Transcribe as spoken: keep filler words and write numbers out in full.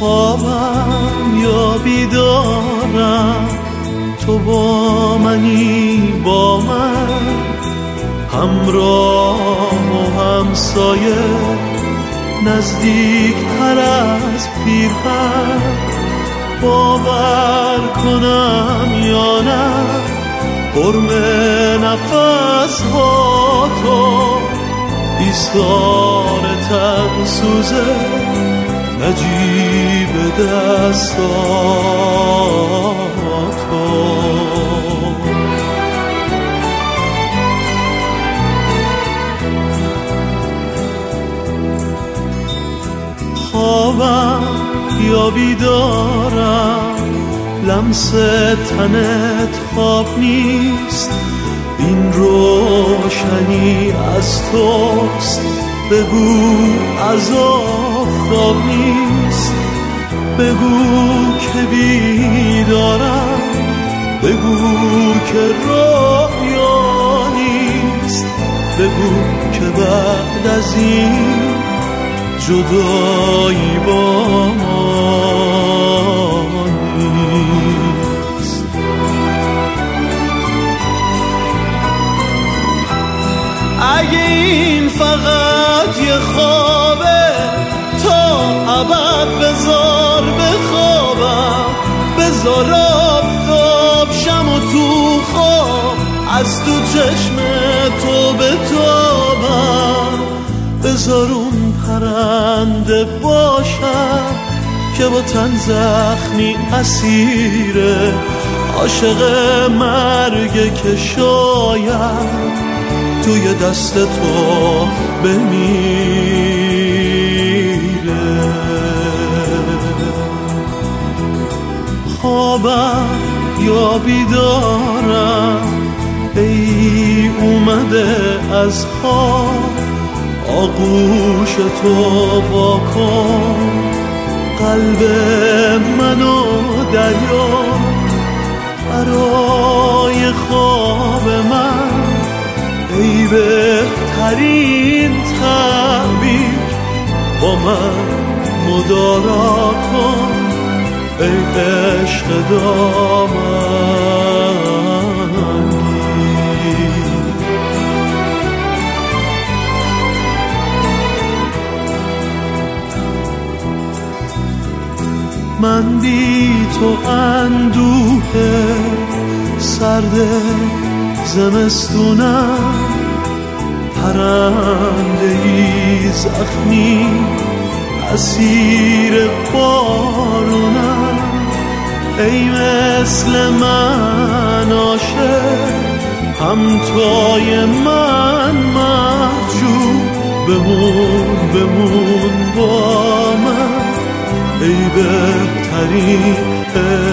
خوابم یا بیدارم، تو با منی با من، همراه و همسایه، نزدیک تر از پیرهن. باور کنم یا نه، قرم نفس ها تو، ایثار تن سوزه، نجیب دستات تو. خوابم یا بیدارم، لمس تنت خواب نیست، این روشنی از توست، بگو از آفتاب نیست. بگو که بیدارم، بگو که رویا نیست، بگو که بعد از این جدایی با ما نیست. اگه این فقط یه خوابه، تا ابد بذار بخوابم، بذار آفتاب شم و تو خواب از تو چشم تو بتابم، بذار اون پرنده باشم که با تن زخمی اسیره، عاشق مرگه که شاید توی دست تو بمیره. خوابم یا بیدارم، ای اومده از خواب، آغوش تو واکن، قلب منو دریا، برای خواب من ای بهترین تعبیر، با من مدارا کن ای عشق دامنگیر. من بی تو اندوه سرد زمستونم، پرنده‌ای زخمی اسیر بارونم، ای مثل من عاشق همتای من محجوب، بمون بمون با من ای بهترین